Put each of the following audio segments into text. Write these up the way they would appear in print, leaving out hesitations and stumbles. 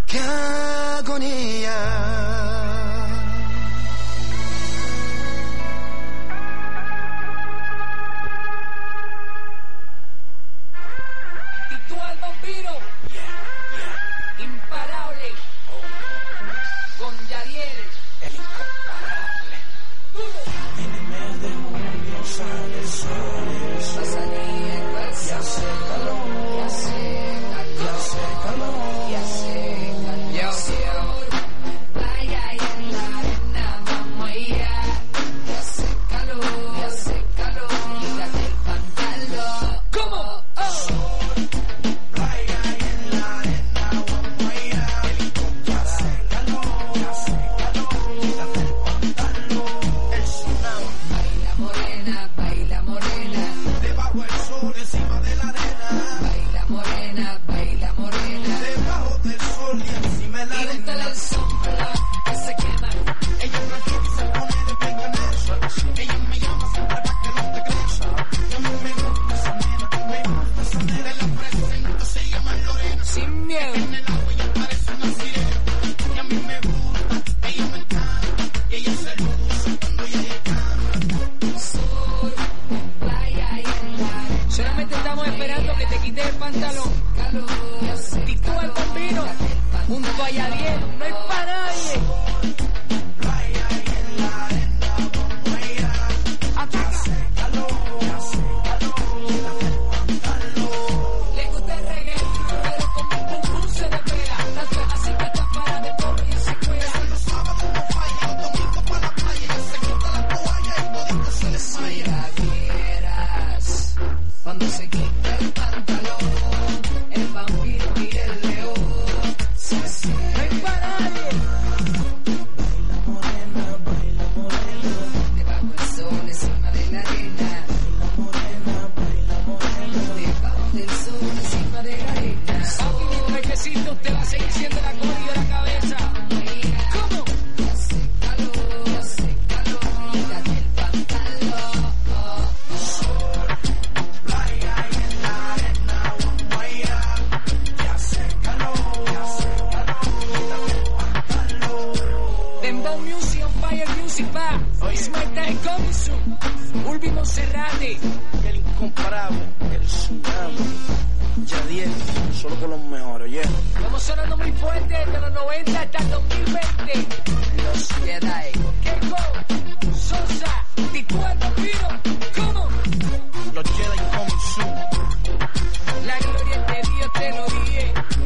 Qué agonía. Imparable, con Yadiel, el incomparable. En el mes de julio sale el sol, Ya hace calor, ya hace calor, ya hace calor. Playa y en la arena vamos allá. Ya hace calor, quítate el pantalón. ¿Cómo? Solamente estamos esperando que te quites el pantalón. Titú al Bambino, junto a Yadiel, no hay para nadie. Ataca. Le gusta el reggae, pero como un pum se le pega. Tanto es así que está para de pobre y se cuela. Los sábados no falla, los domingos para la playa. Ya se quita la toalla y todito se les falla. Cuando se quita el pantalón, el vampiro y el león. No hay para nadie. baila morena, Debajo del sol, encima de la arena. baila morena, Debajo del sol, encima de la arena. Papi, mi trajecito, usted va a seguir siendo la cola de la cabeza. ¿Cómo? Ya hace calor, quítate el pantalón. Dembow Music on Fire Music va. It's my time coming soon. Ulvi Monserrate. y el incomparable, el tsunami. Yadiel, solo con los mejores, yeah. Estamos sonando muy fuerte desde los 90 hasta el 2020. Los Jedi, Keiko, Sosa, Titú el Vampiro. ¿Cómo? los Jedi coming soon. La gloria es de Dios, te lo dije.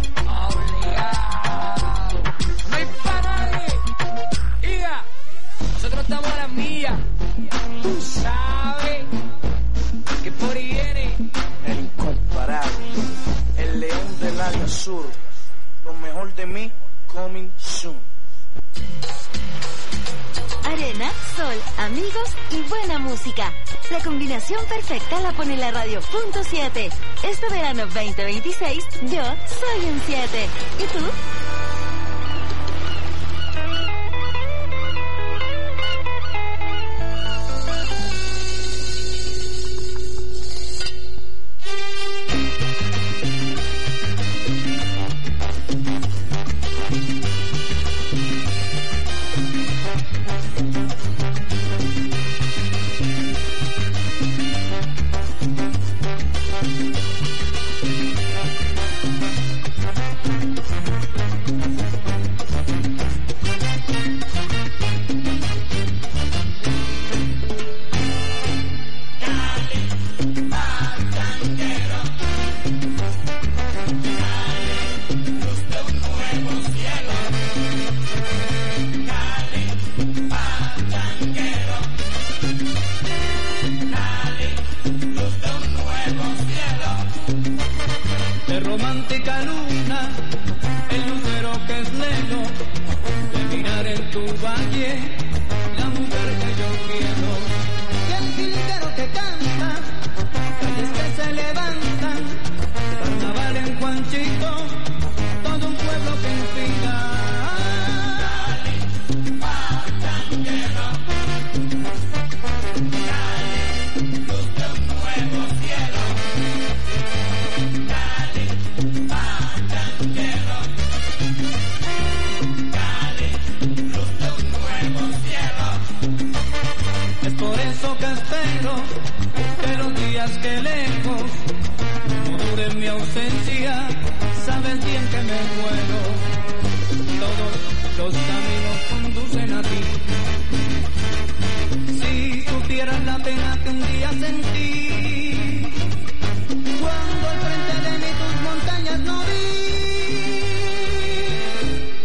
Obligado. No hay para nadie. Diga, nosotros estamos a las millas. Tú sabes que por ahí viene. El incomparable, el león del área sur. Lo mejor de mí, coming soon. Arena, sol, amigos y buena música. La combinación perfecta la pone la radio Punto 7. Este verano 2026, yo soy un 7. ¿Y tú?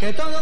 Que todo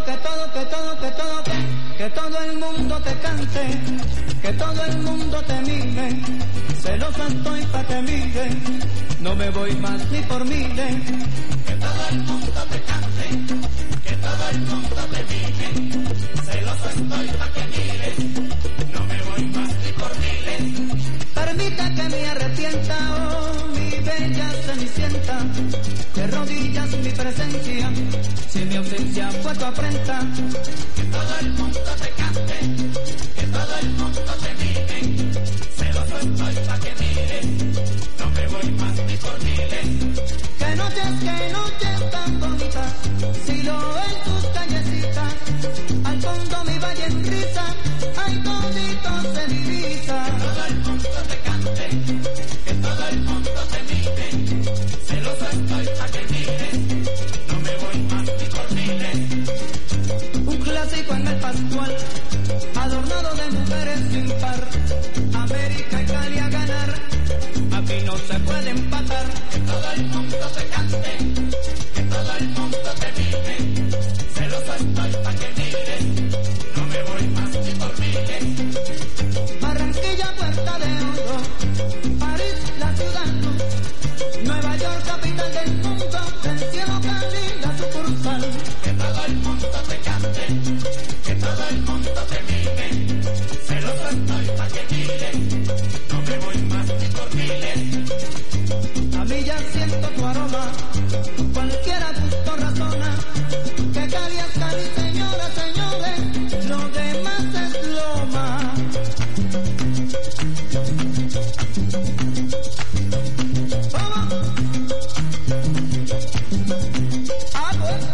el mundo te cante, que todo el mundo te mire, celoso estoy pa' que mire, no me voy más ni por miles. Que todo el mundo te cante, que todo el mundo te mire, celoso estoy pa' que mire, no me voy más ni por miles. Permita que me arrepienta, oh mi bella cenicienta, de rodillas mi presencia, si mi ausencia fue tu afrenta. Que todo el mundo te cante, que todo el mundo te mire, celoso estoy pa' que mire, no me voy más ni por miles. Que noche tan bonita, si lo en tus callecitas, al fondo mi valle en risa, ay todito se divisa. Que todo el mundo te cante, que todo el mundo te mire, celoso estoy pa' que mire, no me voy más ni por miles. Un clásico en el Pascual, adornado de mujeres sin par, América y Cali a ganar, aquí no se puede empatar. Que todo el mundo te cante, que todo el mundo te mire, celoso estoy pa' que mire, no me voy más ni por miles. Barranquilla, Puerta de Oro, París, la ciudad luz, Nueva York, capital del mundo, del cielo Cali, la sucursal. Que todo el mundo te cante, que todo el mundo te mire, celoso estoy pa' que mire, no me voy más ni por miles. A mí ya siento tu aroma, cualquiera gusto razona, que Cali es Cali, señoras, señores, lo demás es loma. ¿Cómo? Ah, pues.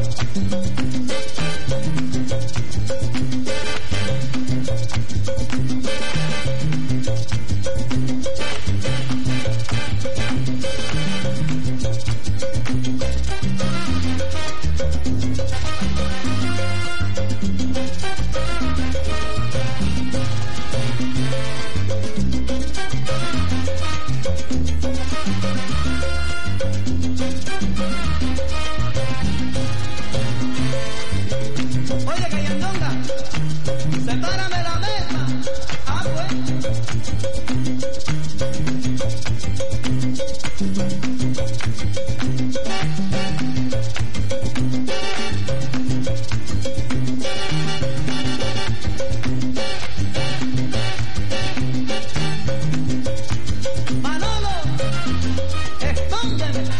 Oye, Cayandonga, sepárame la mesa. Ah, pues. Manolo, escóndeme.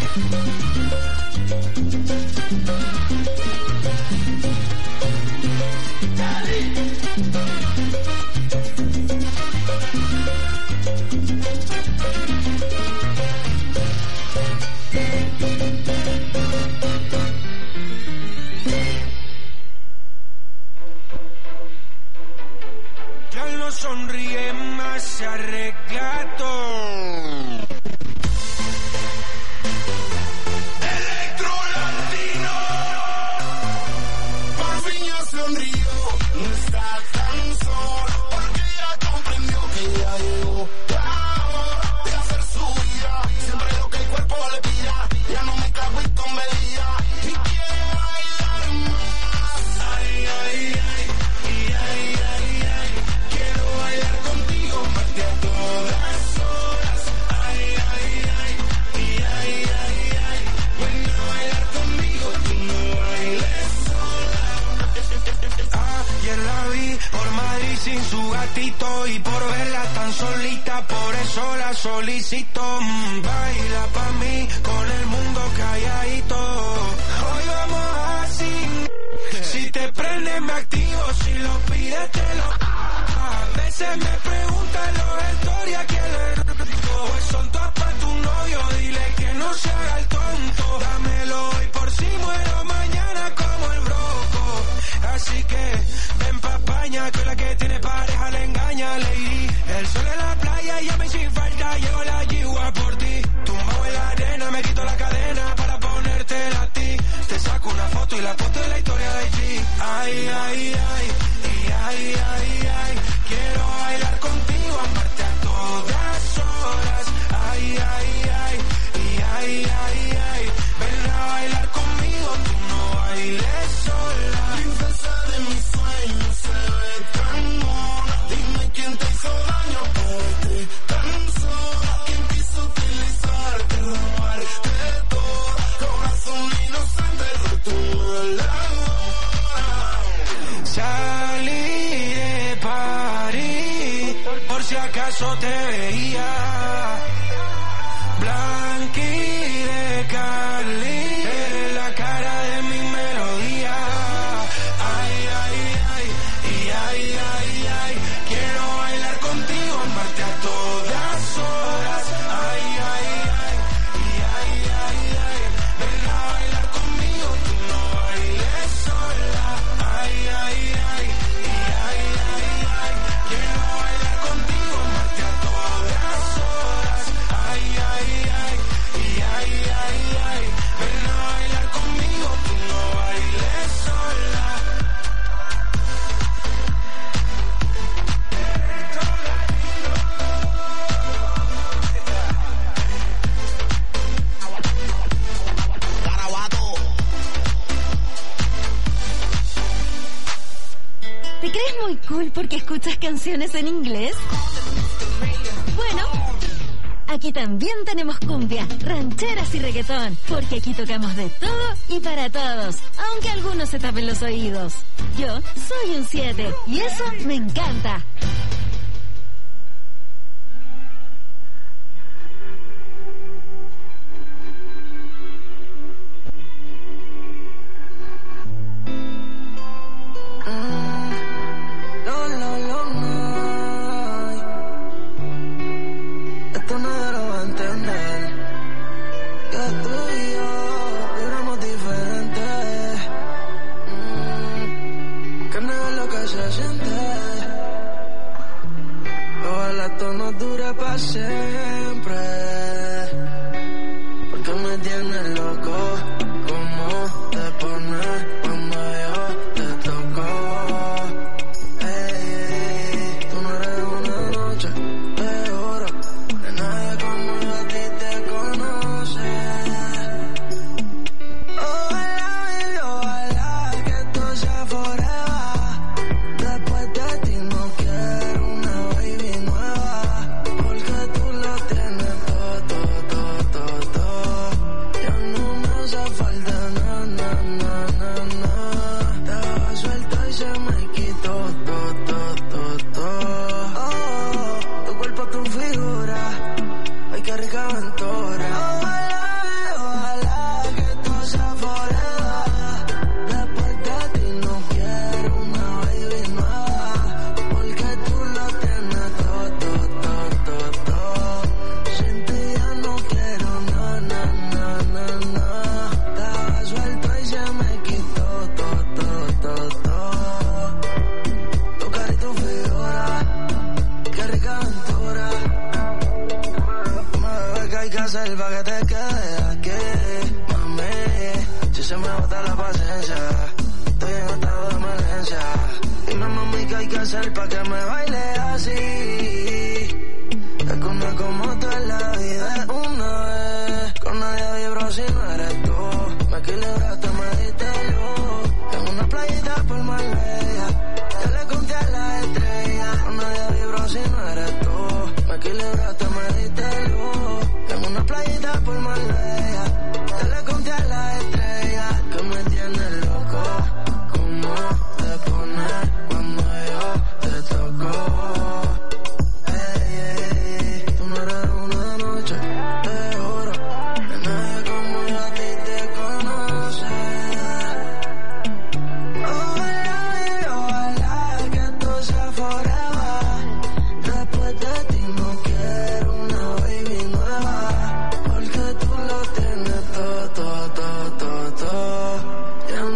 Ya no sonríe más, se arregla todo. Electro Latino, por fin ya sonrió, no está tan solo, porque ya comprendió que ya llegó la hora de hacer su vida, siempre lo que el cuerpo le pida, ya no me cago en con medida, y quiero bailar más, ay, ay, ay, y ay, ay, ay, quiero bailar contigo más que a todas horas, ay, ay, ay, y ay, ay, ay, ven a bailar conmigo, tú no bailes sola. Ayer la vi por Madrid sin su gatito y por verla tan solita, por eso la solicito. Baila pa' mí con el mundo calladito. Hoy vamos así. Si te prende me activo, si lo pides te lo. A veces me preguntan los historias que le rico. Pues son todas pa' tu novio, dile que no se haga el tonto. Dámelo hoy por si muero mañana como el broco. Así que ven pa' España, que la que tiene pareja le engaña, lady. El sol en la playa y ya me sin falta, llevo la yigua por ti. Tumbado en la arena, me quito la cadena para ponértela a ti. Te saco una foto y la foto de la historia de allí. Ay, ay, ay, y ay, ay, ay, quiero bailar contigo, amarte a todas horas. Ay, ay, ay, y ay, ay, ay, ven a bailar conmigo, tú no bailas. bailes sola. Princesa de mis sueños, se ve tan mona. Dime quién te hizo daño, verte tan sola. Quién quiso utilizarte, robarte todo. Corazón inocente de tu mala hora. Salí de París, por si acaso te veía. Blanqui de Cali, eres la cara de mi melodía. Ay, ay, ay, y ay, ay, ay. Quiero bailar contigo, amarte a todas horas. Ay, ay, ay, y ay, ay, ay. Ven a bailar conmigo, tú no bailes sola. Ay, ay, ay, y ay, ay, ay. Quiero bailar contigo, amarte a todas horas. Ay, ay, ay, y ay, ay, ay. Ven a bailar conmigo, tú no bailes sola. ¿Te crees muy cool porque escuchas canciones en inglés? Bueno, aquí también tenemos cumbia, rancheras y reggaetón, porque aquí tocamos de todo y para todos, aunque algunos se tapen los oídos. Yo soy un 7 y eso me encanta. No, no, no, no. Esto no lo va a entender. Que tú y yo vibramos diferentes. Que no es lo que se siente. Ojalá esto no dure para siempre. Porque me tienes loco. ¿Cómo te pones cuando yo te toco? Tú no eres una noche de oro, de nadie como yo a ti te conoce. Ojalá, baby, ojalá que esto sea forever. Después de ti no quiero una baby nueva, porque tú lo tienes todo, todo, todo, todo. Ya no me hace falta nada, nada, nada, nada. Estaba suelta y se me quitó todo, todo, todo, todo. Oh, tu cuerpo, tu figura, ay, qué rica aventura. Ojalá que esto sea forever. Después de ti no quiero una baby nueva, porque tú lo tienes todo, todo, todo, todo, todo. Sin ti ya no quiero nada, nada, nada, nada. Estaba suelto y se me quitó todo, todo, todo, todo. Tu cara y tu figura, qué rica aventura. Mami, ¿qué hay que hacer pa' que te quedes aquí? Mami, si se me bota la paciencia, estoy en estado de emergencia. Dime, mami, ¿qué hay que hacer pa' que me baile así? Es que una como tú en la vida es una vez. Con nadie vibro si no eres tú. Me equilibraste, me diste luz. En una playita por Marbella, te le conté a la estrella. Con nadie vibro si no eres tú. Me equilibraste, me diste luz. En una playita por Marbella, te le conté a la estrella. Que me tienes loco. ¿Cómo te pones cuando yo te toco? Tú no eres una noche de oro, de nadie como yo a ti te conoce. Ojalá, ojalá que esto sea forever. Después de ti no quiero una baby nueva, porque tú lo tienes todo, todo, todo, todo, todo. Ya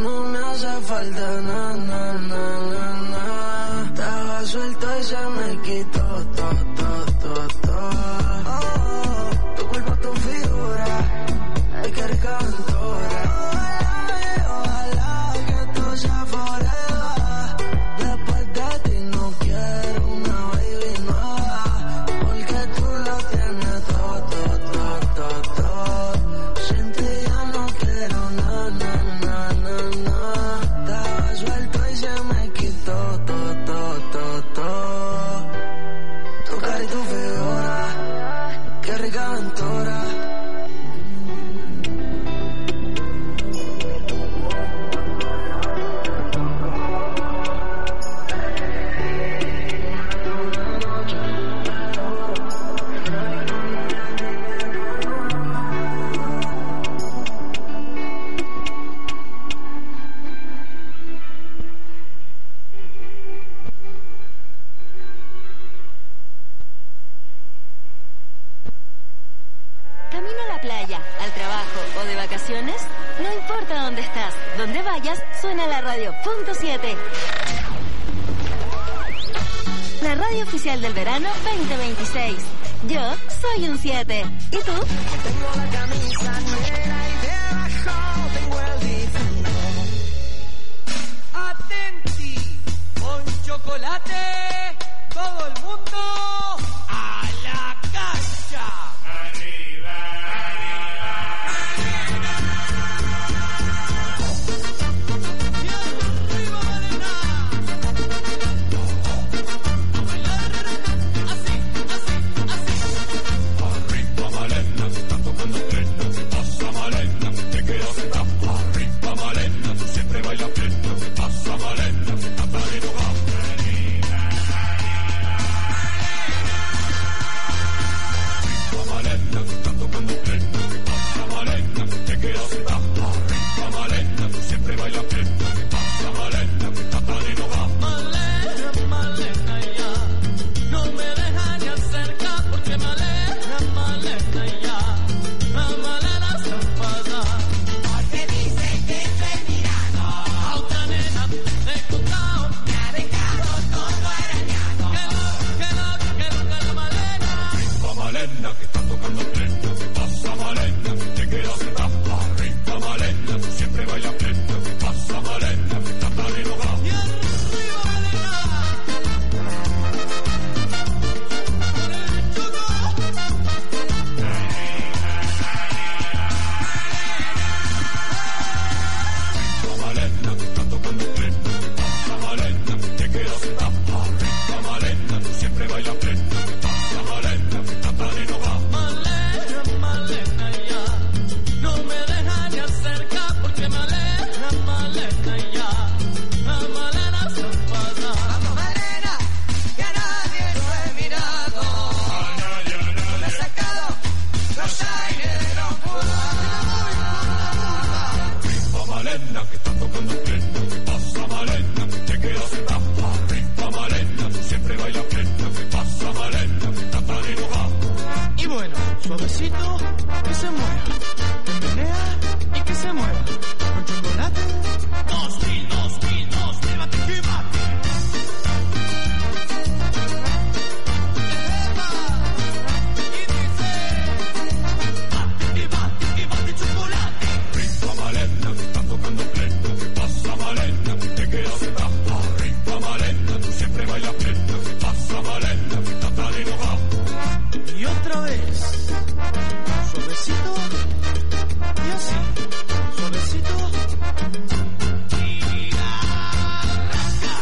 donde vayas, suena la radio.7. La radio oficial del verano 2026. Yo soy un 7. ¿Y tú? Tengo la camisa negra y debajo tengo el difundo. Atenti, con chocolate, todo el mundo a la cancha. Arriba, arriba, arena. Y arriba, arena. A bailar, así, así, así. Arriba Malena, se está tocando plena. ¿Qué pasa Malena? Te quedas acá. Arriba Malena, tú siempre bailas plena. ¿Qué pasa Malena? Que está tan enojada. Arriba Malena, se está tocando plena. ¿Qué pasa Malena? Te quedas acá. Arriba Malena, tú siempre bailas plena. ¿Qué pasa Malena? Que está tan enojada. Malena, Malena, ya no me deja ni acercar porque Malena, Malena, ya la Malena se enfada. Porque dice que estoy mirando a otra nena de contado. Me ha dejado todo arañado. Que la Malena. Arriba Malena, que está tocando plena. ¿Qué pasa Malena? Te quedas acá. Arriba Malena, tú siempre bailas plena. ¿Qué pasa Malena? Que está tan enojada. Y arriba Malena. Con el chulo. Arriba Malena, que está tocando plena. ¿Qué pasa Malena? Te quedas acá. Arriba Malena, tú siempre bailas plena. ¿Qué pasa Malena? Que está tan enojada. Malena, Malena, ya no me deja ni acercar porque Malena, Malena, ya la Malena se enfada. Vamos Malena, que a nadie lo he mirado. Me he sacado los aires de locura. Arriba Malena, que está tocando plena. ¿Qué pasa Malena? Te quedas acá. Arriba Malena, tú siempre bailas plena. ¿Qué pasa Malena? Que está tan enojada. Y bueno, suavecito, que se mueva. Que menea y que se mueva. Con chocolate. 2000, llévate que bate. Y bate chocolate. Arriba Malena, que está tocando plena. ¿Qué pasa Malena? Te quedas acá. Arriba Malena, tú siempre bailas plena. ¿Qué pasa Malena? Que está tan enojada. Y otra vez, suavecito, y así, suavecito, y arranca.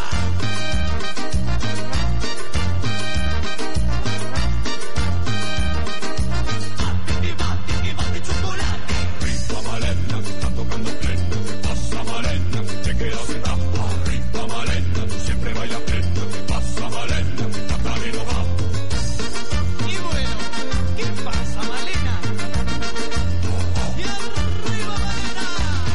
Y bate chocolate. Arriba Malena, que está tocando plena. ¿Qué pasa Malena? Te quedas acá. Arriba Malena, tú siempre bailas plena. ¿Qué pasa Malena? Que está tan enojada. Y bueno, ¿qué pasa, Malena? Y arriba, Malena.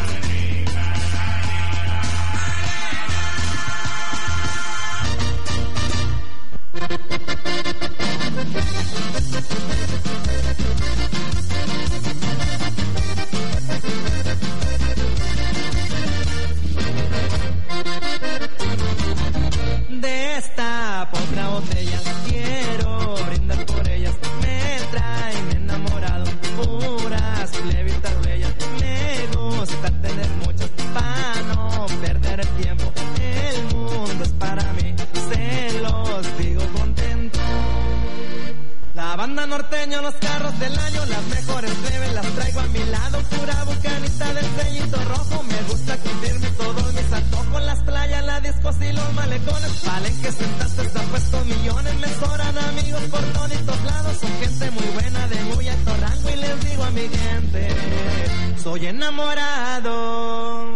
Destapo otra botella, quiero brindar por ellas. Me traen enamorado, puras plebitas bellas. Me gusta tener muchas para no perder el tiempo. El mundo es para mí, se los digo contento. La banda norteño, los carros del año, las mejores plebes las traigo a mi lado. Pura bucanita del sellito rojo, me gusta cumplirme todos mis antojos. Las playas, la discos y los malecones, valen que sentaste, están puestos millones. Me sobran amigos por toditos lados, son gente muy buena de muy alto rango. Y les digo a mi gente, soy enamorado.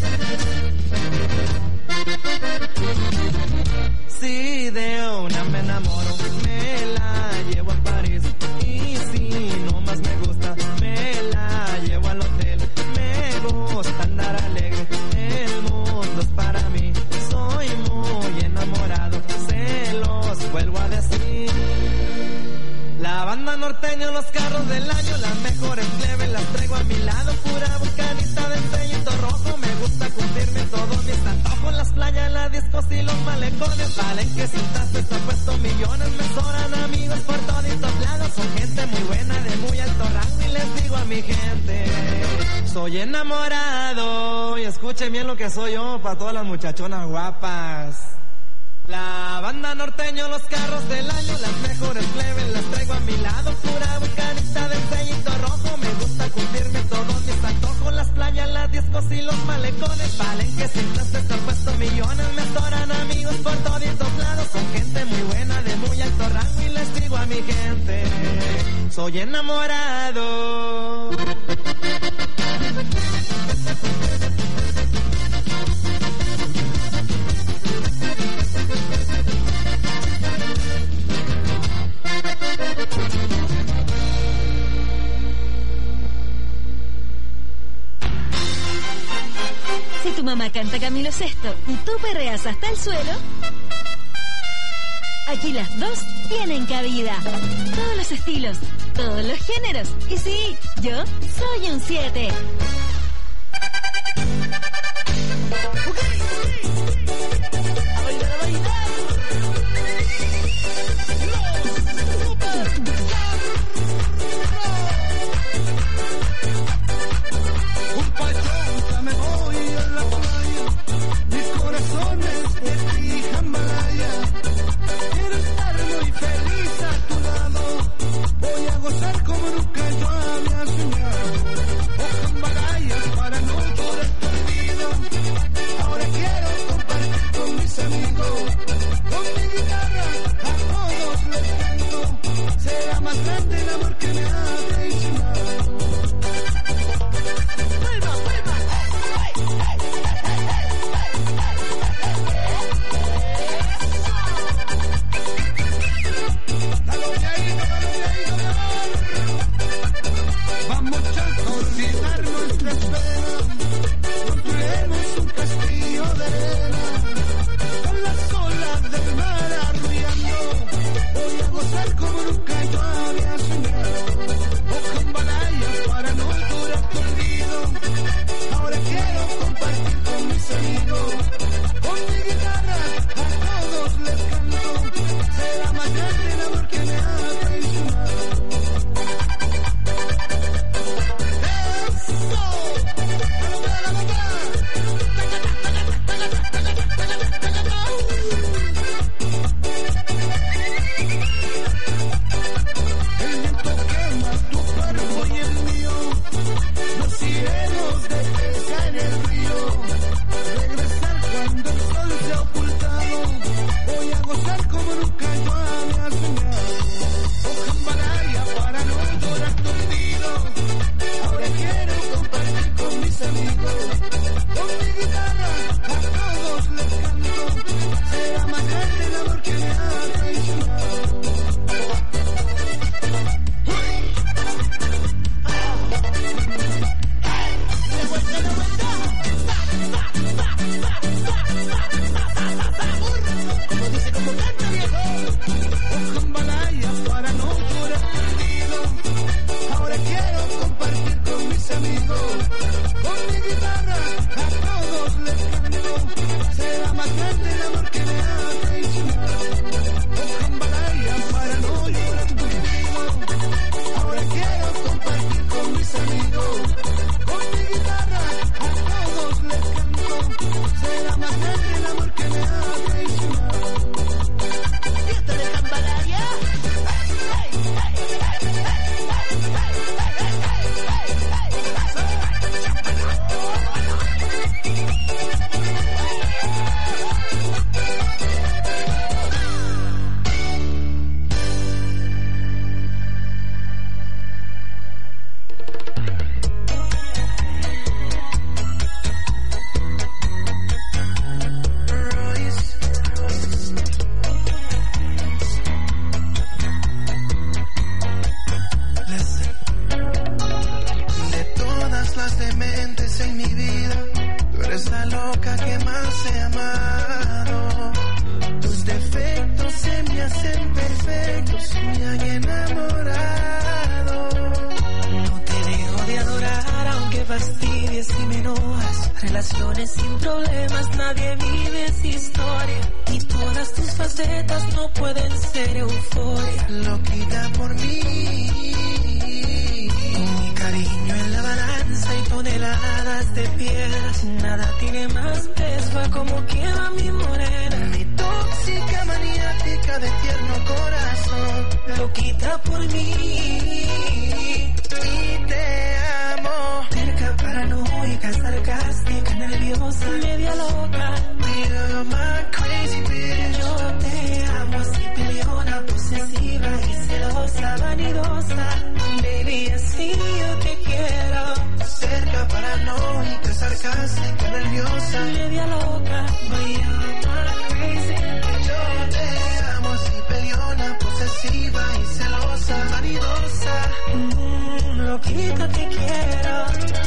Si de una me La banda norteño, los carros del año, las mejores plebes las traigo a mi lado, pura bocanita de sellito rojo, me gusta cumplirme todos mis antojos, las playas, las discos y los malecones, valen que sientas esto puesto millones, me sobran amigos por toditos lados, son gente muy buena de muy alto rango y les digo a mi gente, soy enamorado, y escuchen bien lo que soy yo para todas las muchachonas guapas. La banda norteño, los carros del año, las mejores plebes las traigo a mi lado, pura bocanita de sellito rojo, me gusta cumplirme todos mis antojos, las playas, las discos y los malecones, valen que sientas estar puesto millones, me adoran amigos por toditos lados, son gente muy buena de muy alto rango y les digo a mi gente, soy enamorado. Si tu mamá canta Camilo Sesto y tú perreas hasta el suelo, aquí las dos tienen cabida. Todos los estilos, todos los géneros. Y sí, yo soy un 7. Para no llorar tu olvido, ahora quiero compartir con Relaciones sin problemas, nadie vive esa historia. Y todas tus facetas no pueden ser euforia. Loquita por mí, mi cariño en la balanza y toneladas de piedras. Nada tiene más peso a como quiero a mi morena. Mi tóxica maniática de tierno corazón. Loquita por mí y te amo. Terca, paranoica, sarcástica, nerviosa, media loca. You're my crazy bitch. Yo te amo así, peleona, posesiva y celosa, vanidosa. Baby, así yo te quiero. Cerca, paranoica, sarcástica, nerviosa, media loca. You're my crazy bitch. Yo te amo así, peleona, posesiva y celosa, vanidosa. Loquita te quiero.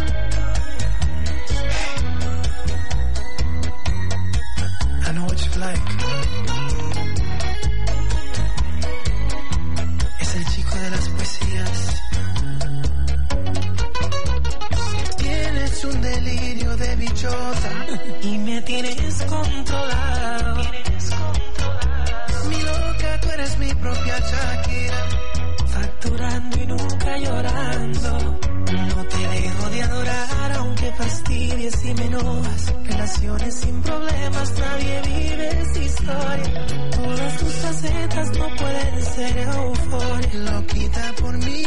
I know what you like. Es el chico de las poesías. Tienes un delirio de bichota y me tienes controlado. Mi loca, tú eres mi propia Shakira. Facturando y nunca llorando. No te dejo de adorar aunque fastidies y me enojas. Relaciones sin problemas, nadie vive esa historia. Todas tus facetas no pueden ser euforia. Loquita por mí,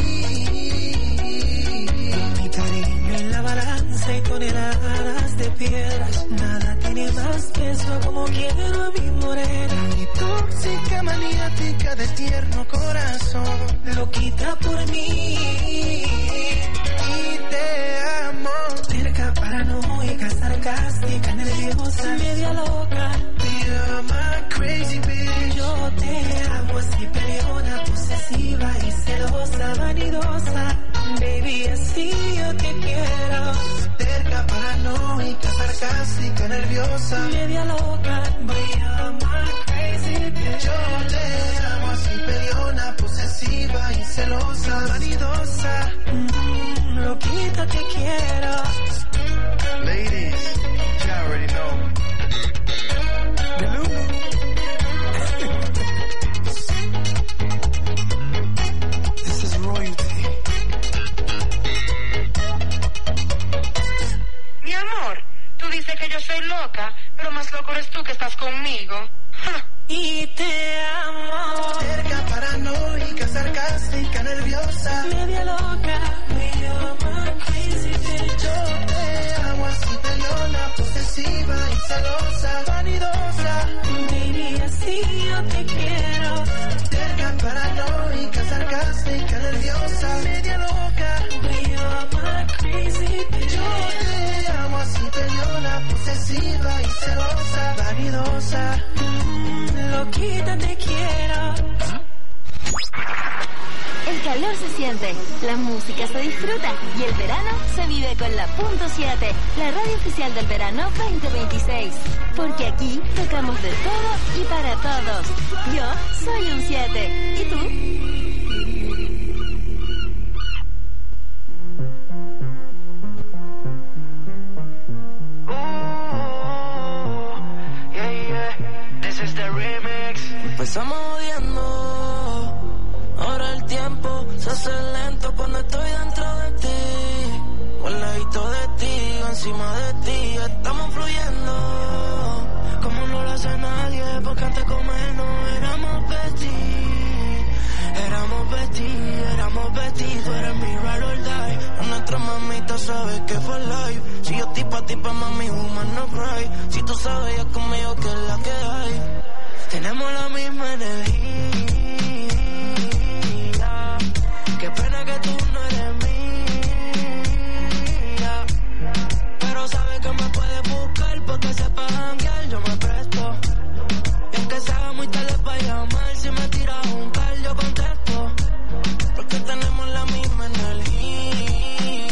mi cariño en la balanza y toneladas de piedras. Nada tiene más peso como quiero a mi morena. Mi tóxica maniática de tierno corazón. Loquita por mí y te amo. Terca, paranoica, sarcástica, nerviosa, media loca. You're my crazy bitch. Yo te amo así, peleona, posesiva y celosa, vanidosa. Baby, así yo te quiero. Terca, paranoica, sarcástica, nerviosa, media loca. You're my crazy bitch. Yo te amo así, peleona, posesiva y celosa, vanidosa. Loquita te quiero. Ladies, you already know. This is royalty. Mi amor, tú dices que yo soy loca, pero más loco eres tú que estás conmigo. Y te amo. Terca, paranoica, sarcástica, nerviosa, media loca. You're my crazy bitch. Yo te amo así, peleona, posesiva y celosa, vanidosa. Baby, así yo te quiero. Terca, paranoica, sarcástica, nerviosa, media loca. You're my crazy bitch. Yo te amo así, peleona, posesiva y celosa, vanidosa. Loquita te quiero. El calor se siente, la música se disfruta y el verano se vive con la Punto 7, la radio oficial del verano 2026. Porque aquí tocamos de todo y para todos. Yo soy un 7. ¿Y tú? Empezamos odiando, ahora el tiempo se hace lento cuando estoy dentro de ti. Al ladito de ti, encima de ti, estamos fluyendo como no lo hace nadie, porque antes de comernos éramos besties. Éramos besties, tú eres mi ride or die. A nuestra mamita sabe que fue live. Si yo tipa, mami, woman, no cry. Si tú sabes ya conmigo que es la que hay. Tenemos la misma energía. Qué pena que tú no eres mía. Pero sabes que me puedes buscar porque sepa janguear, yo me presto. Y aunque sea muy tarde para llamar, si me tiras un call yo contesto. Porque tenemos la misma energía.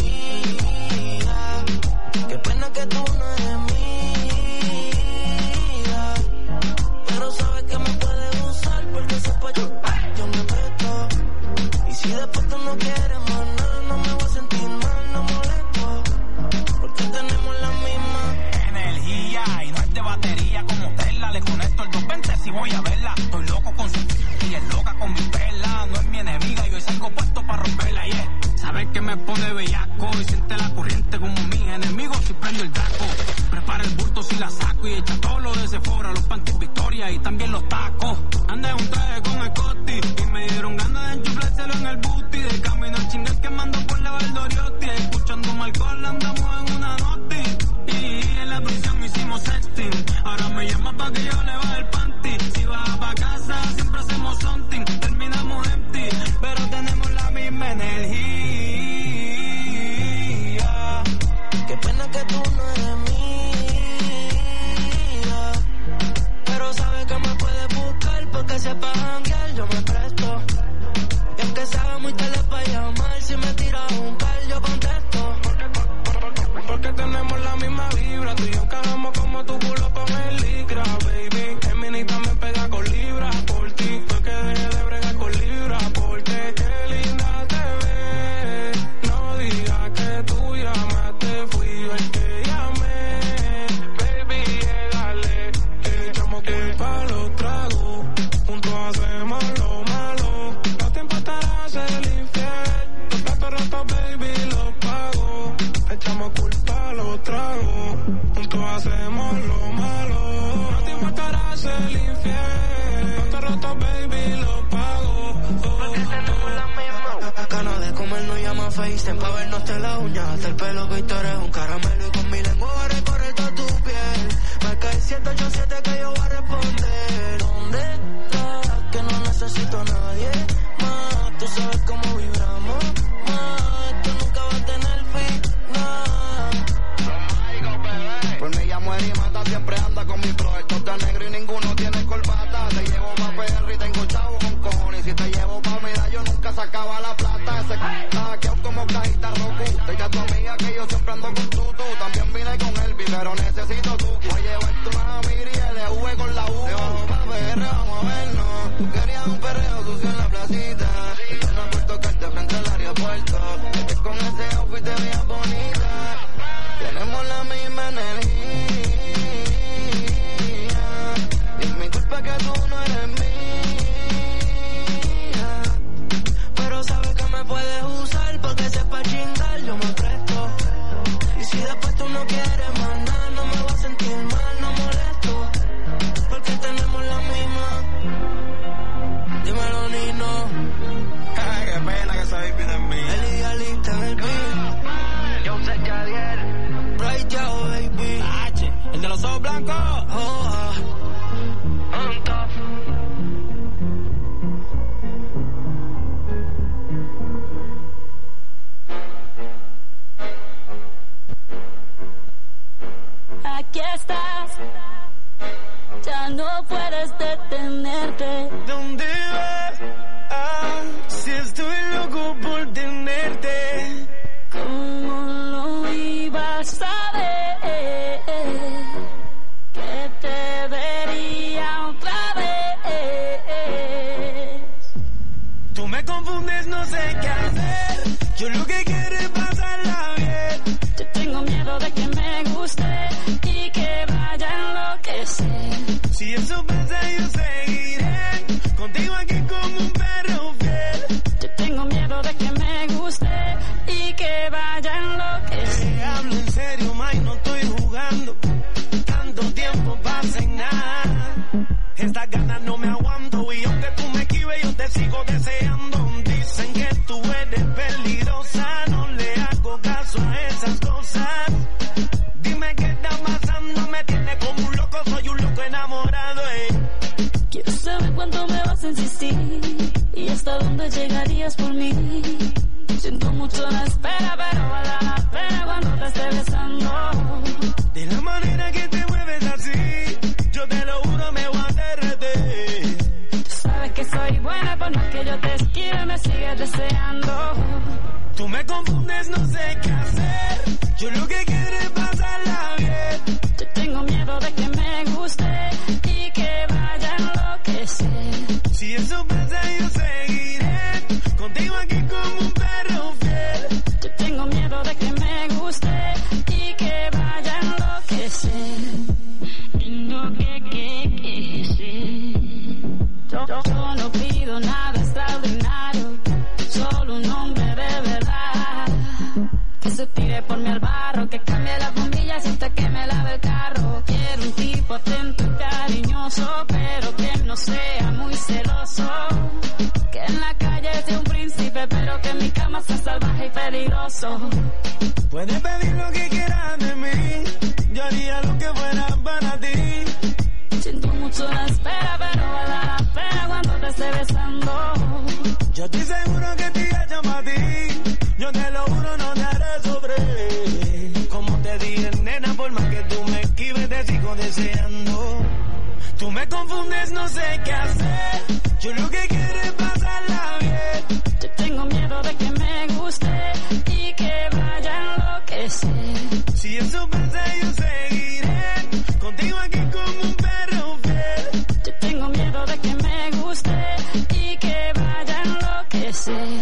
Qué pena que tú no eres mía. Pero sabes que me puedes usar porque se salgo puesto para romperla, yeah. Sabes que me pone bellaco y siente la corriente como mis enemigos si prendo el draco. Prepara el bulto si la saco y echa todo lo de Sephora, los panties Victoria y también los tacos. Anda en un traje con Scotty y me dieron ganas de enchuflárselo en el booty. De camino al chingal quemando por la Valdoriotti, escuchando Malcol andamos en una noti. Y en la prisión hicimos sexting, ahora me llama pa' que yo le baje el panty. Si vas pa' casa siempre hacemos something, terminamos empty, pero tenemos la misma energía. Qué pena que tú no eres mía, pero sabes que me puedes buscar porque sepa janguear, yo me presto. Y aunque sea muy tarde para llamar, si me tiras un par yo contesto. Porque tenemos la misma vibra, tú y yo cagamos como tu culo con el licra, baby. El mini también pega con libras por ti, no que deje de bregar con libras porque qué linda te ves. No digas que tú llamaste, fui yo el que llamé. Baby, llégale, que echamos culpa los tragos, juntos hacemos lo malo. No te importará ser infiel, los platos rotos, baby, los pago. Echamos culpa los tragos, juntos hacemos lo malo. No te importará ser infiel, los platos rotos, baby, los pago. Porque tenemos la misma ganas de comer, no llama FaceTime pa' vernos de la uña hasta el pelo, que tú eres un caramelo y con mi lengua va a recorrer toda tu piel. Marca el 787 que yo voy a responder. ¿Dónde estás? Que no necesito a nadie más. Tú sabes cómo vibramos más. Esto nunca va a tener final. Por mí ya muere y mata, siempre anda con mi flow. El toca negro y ninguno tiene corbata. Te llevo pa' PR y tengo chavo con cojones. Si te llevo pa' medallo nunca sacaba la plata. Ese hackeado como cajita Roku. Dile a tu amiga que yo siempre ando con tutu. También vine con Elvi, pero necesito tu. Voy a llevarte una miri y LV con la U. Te bajo pa' PR, vamos a vernos. Tú querías un perreo sucio en la placita. Yo no puesto que te frente al aeropuerto. Que con ese outfit te veías bonita. Tenemos la misma energía. Y es mi culpa que tú no eres mía, Pero sabes que me puedes usar porque sepa chingar, yo me presto. Y si después tú no quieres más nada, no me vas a sentir mal, no molesto. Porque tenemos la misma. Dímelo, Nino. Ay, qué pena que esa baby no es mía. El idealista en el beat. yo sé que ayer. Bright Yao, baby. H, el de los ojos blancos. Oh, On top. Aquí estás, ya no puedes detenerte. ¿Dónde vas? Ah, si estoy loco por tenerte. ¿Cómo lo ibas a ver? Que te vería otra vez. Tú me confundes, no sé qué hacer. Yo lo que quiero es pasarla bien. Yo tengo miedo de que me guste y que vaya a enloquecer. Si eso pasa, yo seguiré contigo aquí como un perro fiel. Yo tengo miedo de que me guste y que vaya a enloquecer. Te hablo en serio, Mike, no estoy jugando. Tanto tiempo pasa en nada. Estas ganas no me aguanto y aunque tú me esquives, yo te sigo deseando. Dicen que tú eres peligrosa, no le hago caso a esas cosas. Dime qué está pasando, me tiene como un loco, soy un loco enamorado, Quiero saber cuánto me vas a insistir y hasta dónde llegarías por mí. Siento mucho la espera, pero vale la pena cuando te esté besando. De la manera que te mueves así, yo te lo juro, me voy a derretir. Tú sabes que soy buena, por más que yo te esquive, me sigues deseando. Tú me confundes, no sé qué hacer. Yo lo que quiero es pasarla bien. Yo tengo miedo de que me guste y que vaya a enloquecer. Si eso pasa, yo seguiré contigo aquí como un perro fiel. Yo tengo miedo de que me guste y que vaya a enloquecer. Tengo que ser. Yo no pido nada extraordinario, pero que mi cama sea salvaje y peligroso. Puedes pedir lo que quieras de mí, yo haría lo que fuera para ti. Siento mucho la espera, pero vale la pena cuando te esté besando. Yo estoy seguro que te hecho para ti, yo te lo juro, no te haré sufrir. Como te dije, nena, por más que tú me esquives, te sigo deseando. Tú me confundes, no sé qué hacer, yo lo que quiero es pasarla bien. Yo tengo miedo de que me guste y que vaya a enloquecer. Si eso pasa, yo seguiré contigo aquí como un perro fiel. Yo tengo miedo de que me guste y que vaya a enloquecer.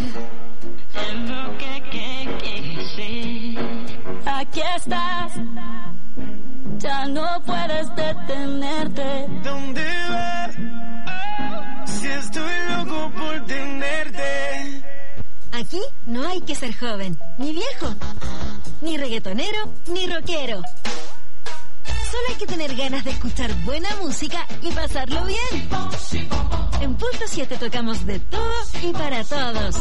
Aquí estás, ya no puedes detenerte. ¿Dónde vas? Si estoy loco por tenerte. Aquí no hay que ser joven, ni viejo, ni reggaetonero, ni rockero. Solo hay que tener ganas de escuchar buena música y pasarlo bien. En Punto 7 tocamos de todo y para todos.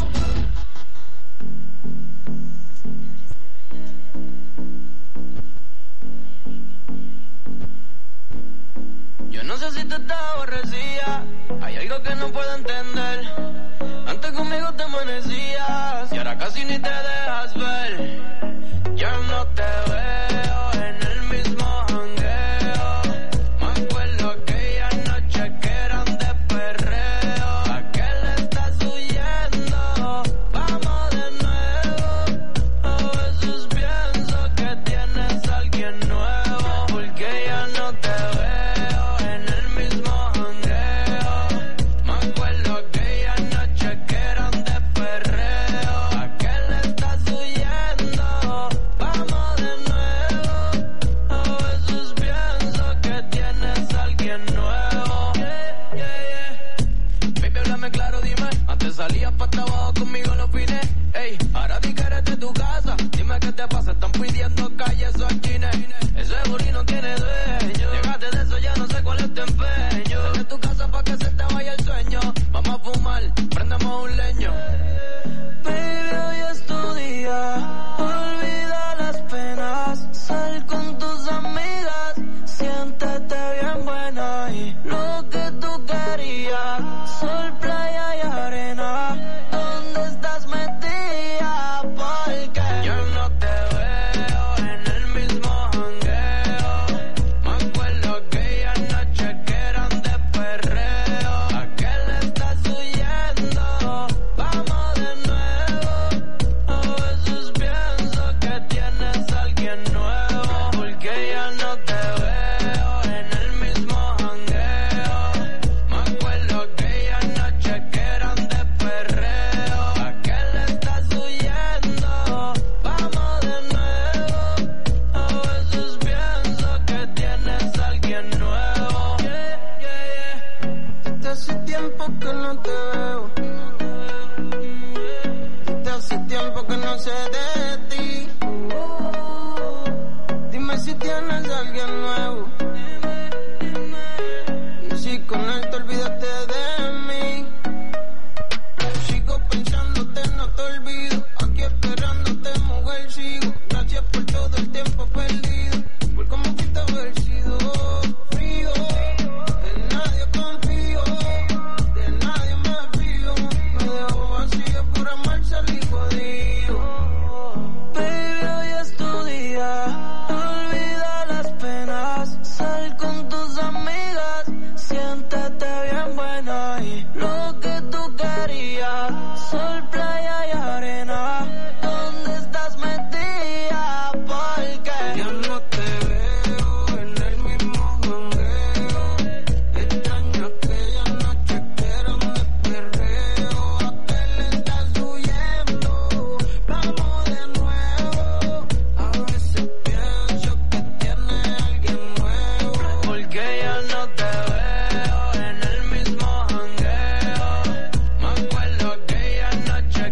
Yo no sé si tú estás aborrecida, hay algo que no puedo entender. Antes conmigo te amanecías y ahora casi ni te dejas ver. Yo no te veo en el mismo jangueo. Me acuerdo aquella noche que eran de perreo. ¿A qué le estás huyendo? Vamos de nuevo. A veces pienso que tienes a alguien nuevo, porque ya no te veo. Salías pa' trabajo conmigo los fines. Ey, ahora di que eres de tu casa. Dime qué te pasa, están pidiendo calle esos chines. Ese booty no tiene dueño. Déjate de eso, ya no sé cuál es tu empeño. Sal de tu casa pa' que se te vaya el sueño. Vamos a fumar, prendemos un leño. Baby, hoy es tu día. Olvida las penas. Sal con tus amigas. Siéntete bien buena y lo que tú querías. Sol, playa y arena. ¿Dónde estás metida? Porque yo no te veo en el mismo jangueo. Me acuerdo aquella noche que eran de perreo. ¿A qué le estás huyendo? Vamos de nuevo. A veces pienso que tienes a alguien nuevo, porque ya no te veo en el mismo jangueo. Me acuerdo aquella noche que eran de perreo. ¿A qué le estás huyendo? Vamos de nuevo. A veces pienso que tienes a alguien nuevo. Desde hace tiempo que no te veo. Desde hace tiempo que no sé de ti. Dime si tienes a alguien nuevo. Y si con él te olvidaste de mí. Sigo pensándote, no te olvido. Aquí esperándote, mujer, sigo. Gracias por todo el tiempo perdido. Por cómo fuiste haber sido frío. En nadie confío, de nadie me fío. Me dejo vacío por amar, salí jodido. Baby, hoy es tu día. Olvida las penas. Sal con tus amigas. Siéntete bien buena y lo que tú querías. Sol, playa y arena. ¿Dónde estás metida? Porque yo no te veo en el mismo jangueo. Extraño aquella noche que eran de perreo. ¿A qué le estás huyendo? Vamos de nuevo. A veces pienso que tienes a alguien nuevo, porque ya no te veo en el mismo jangueo. Me acuerdo aquella noche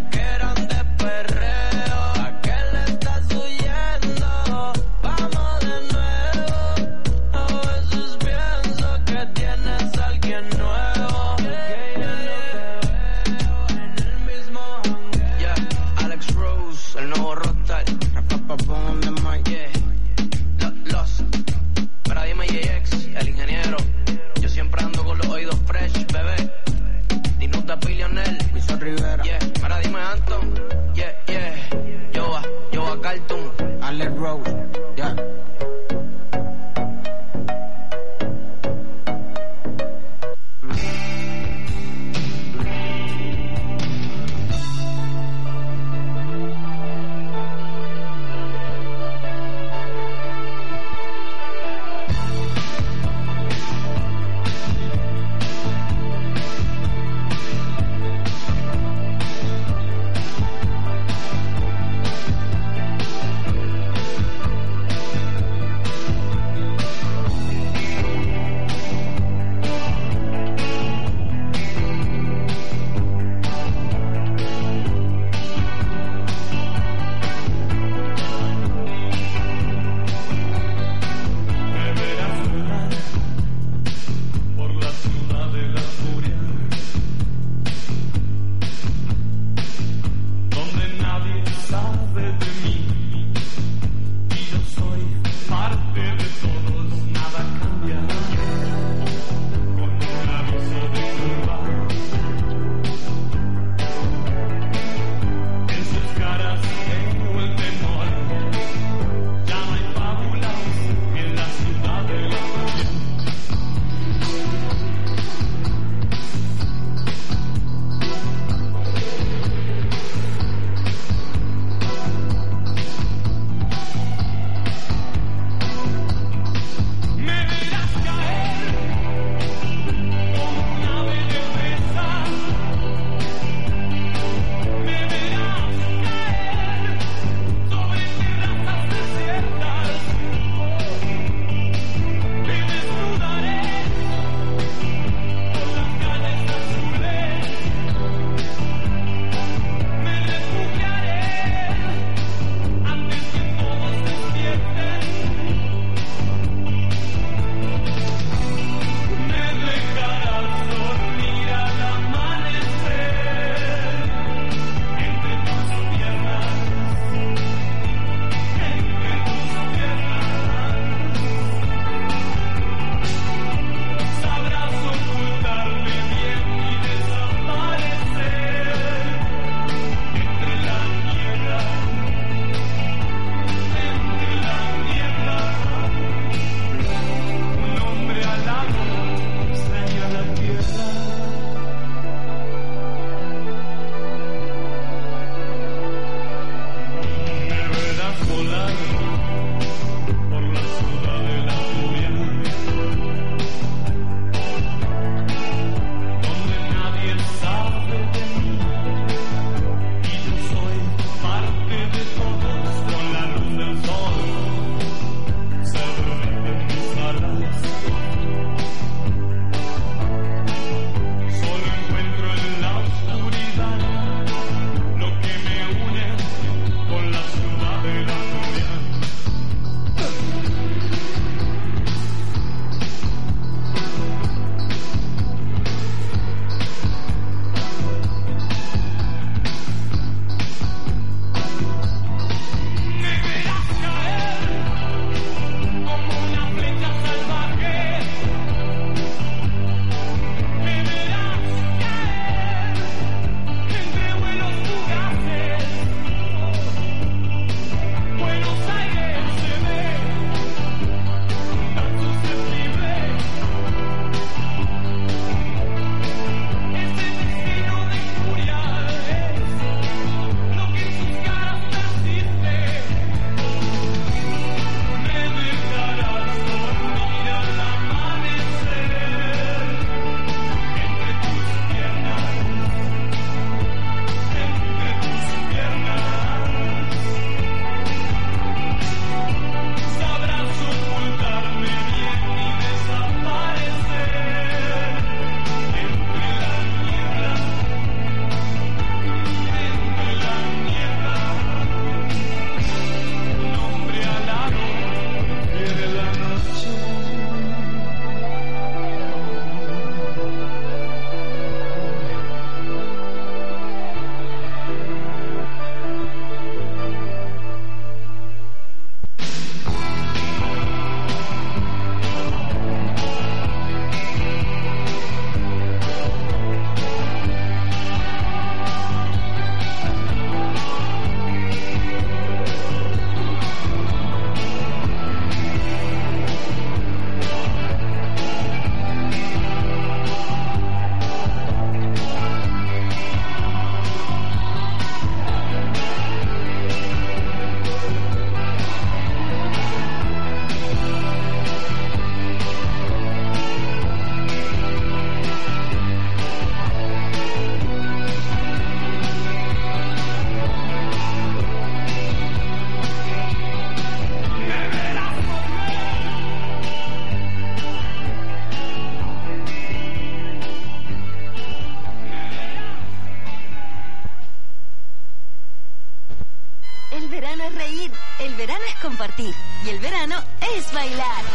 es reír, el verano es compartir y el verano es bailar.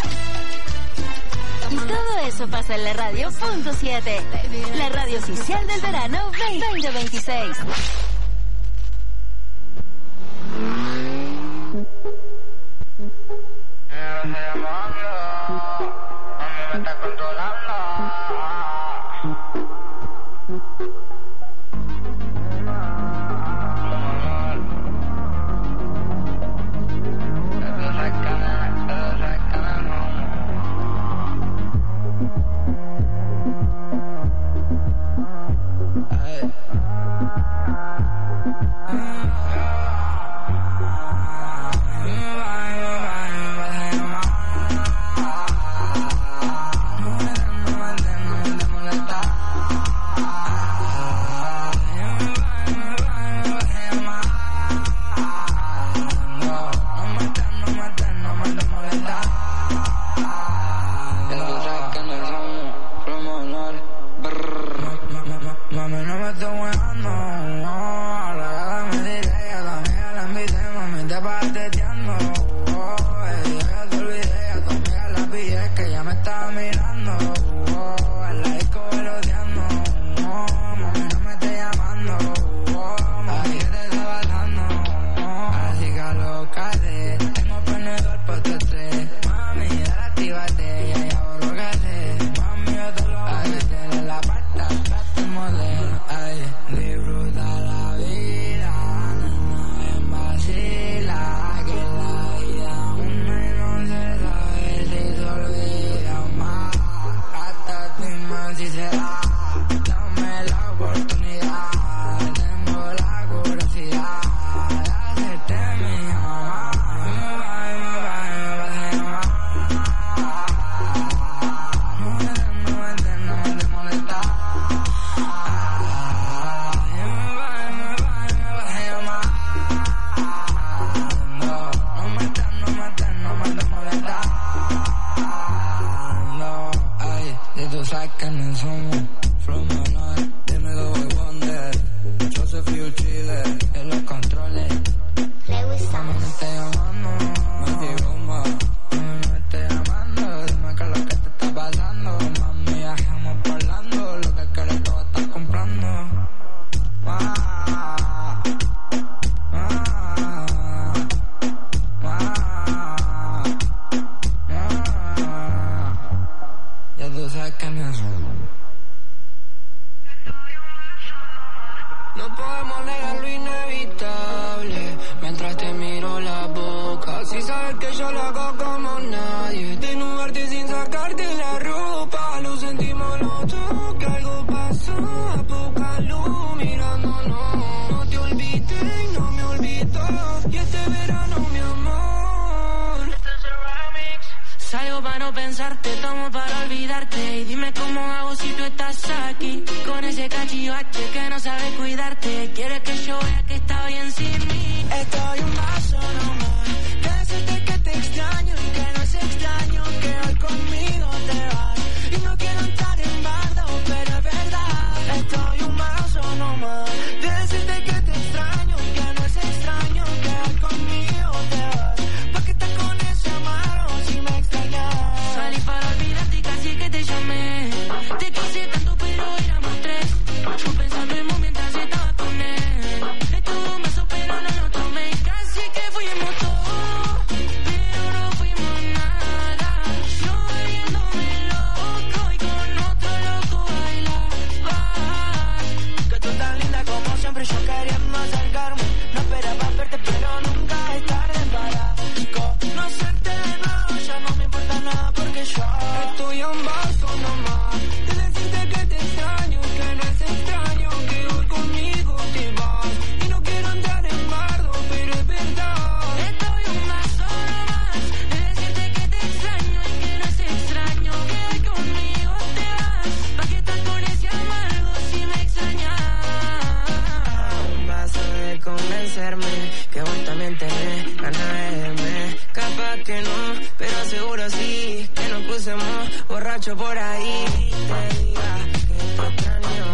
Y todo eso pasa en la radio .7, la radio oficial del verano 2026. Me está controlando.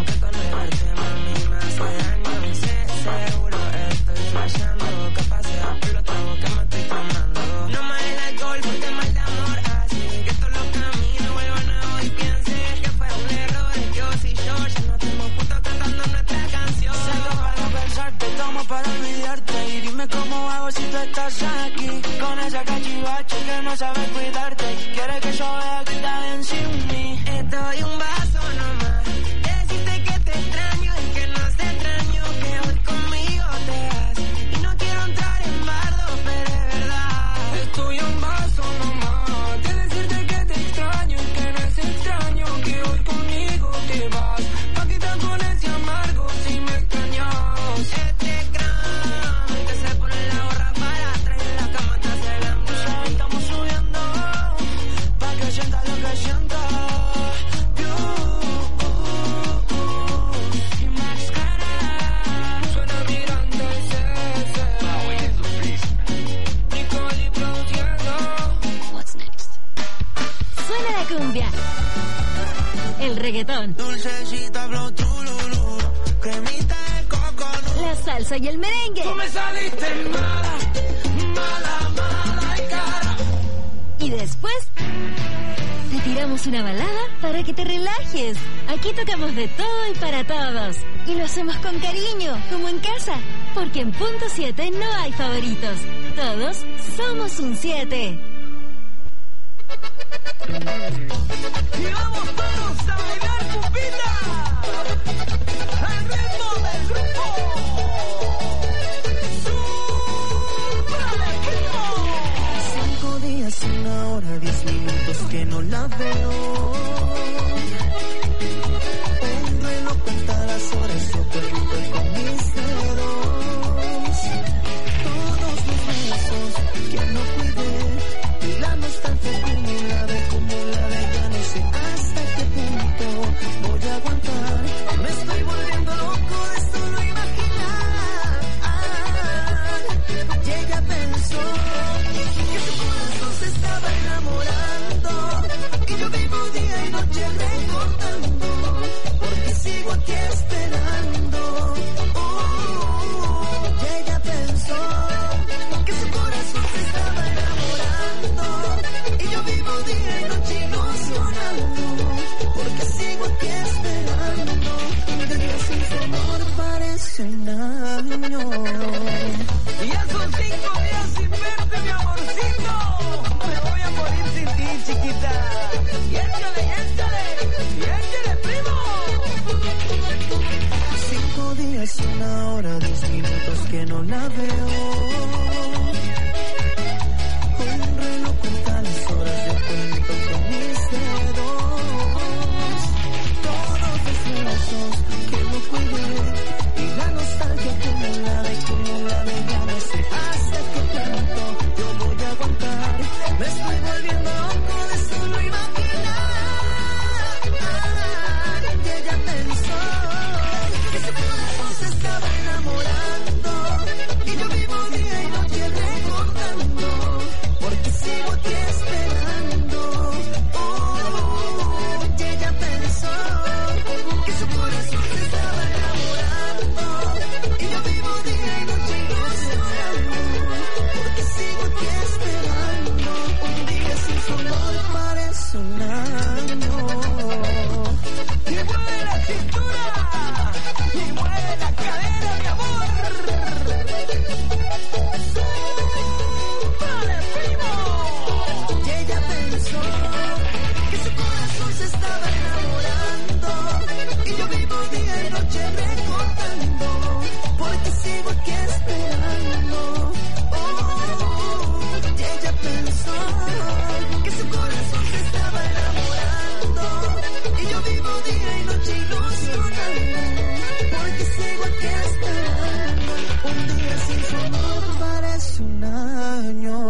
Seguro estoy flasheando, capaz de Kawasaki, con esa cachivache que no sabe cuidarte. Quiere que yo vea que está bien sin mí. Estoy un vaso nomás. Decirte que te extraño y que no te extraño, que hoy conmigo te vas. Y no quiero entrar en bardo, pero es verdad. Estoy un vaso nomás. De decirte que te extraño y que no es extraño, que hoy conmigo te vas. Pa' quitar con ese amargo si me extrañas. Este gran que se pone la gorra para atrás y la cama atrás de la mesa. Estamos subiendo pa' que sienta lo que sienta. Y máscara suena mirando el CC. Nicole y produciendo. What's next? Suena la cumbia, el reggaetón, Dulcecita, blow, trululú, cremita de coconut. la salsa y el merengue. Tú me saliste mala, mala, mala y cara. Y después te tiramos una balada para que te relajes. Aquí tocamos de todo y para todos. Y lo hacemos con cariño, como en casa. Porque en punto 7 no hay favoritos. Todos somos un 7. Y vamos todos a bailar, pupita, al ritmo del grupo. ¡Súbale, primo! 5 días, 1 hora, 10 minutos que no la veo. Un reloj cuenta las horas, yo cuento con mis dedos. Todos los besos que no cuidé y la nostalgia acumulada, ya no sé hasta qué punto voy a aguantar. Me estoy volviendo loco de solo imaginar. Y ella pensó que su corazón se estaba enamorando, y yo vivo día y noche recordando, porque sigo aquí esperando. Y ella pensó que su corazón se estaba enamorando, y yo vivo día y noche ilusionando, porque sigo aquí esperando. Un día sin su amor parece un año. Y ya son 5 días sin verte, mi amorcito. Me voy a morir sin ti, chiquita. Y échale, primo. 5 días, 1 hora, 10 minutos que no la veo. Un reloj cuenta las horas, yo cuento con mis dedos. Todos los besos que no cuidé y la nostalgia acumulada, ya no sé hasta qué punto yo voy a aguantar. Me estoy volviendo loco de solo imaginar. Y ella pensó que su corazón se estaba enamorando, y yo vivo día y noche recordando, porque sigo aquí esperando. Y ella pensó que su corazón se estaba enamorando, y yo vivo día y noche ilusionando, porque sigo aquí esperando. Un día sin su amor parece un año. Y mueve la cintura, y mueve la cadera, mi amor. ¡Súbale, primo! Y ella pensó que su corazón se estaba enamorando, y yo vivo día y noche recordando, porque sigo aquí esperando. Y ella pensó que su corazón se estaba enamorando, y yo vivo día y noche ilusionando, porque sigo aquí esperando. Un día sin su amor parece un año.